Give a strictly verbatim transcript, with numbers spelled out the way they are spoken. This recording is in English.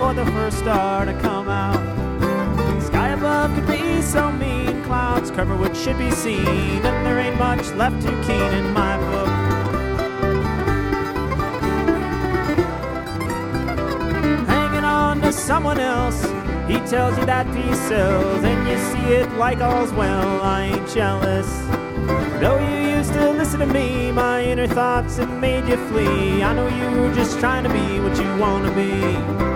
for the first star to come out. Sky above could be so mean, clouds cover what should be seen, and there ain't much left too keen in my book. Hanging on to someone else, he tells you that peace sells, and you see it like all's well. I ain't jealous. Though you used to listen to me, my inner thoughts have made you flee. I know you were just trying to be what you want to be.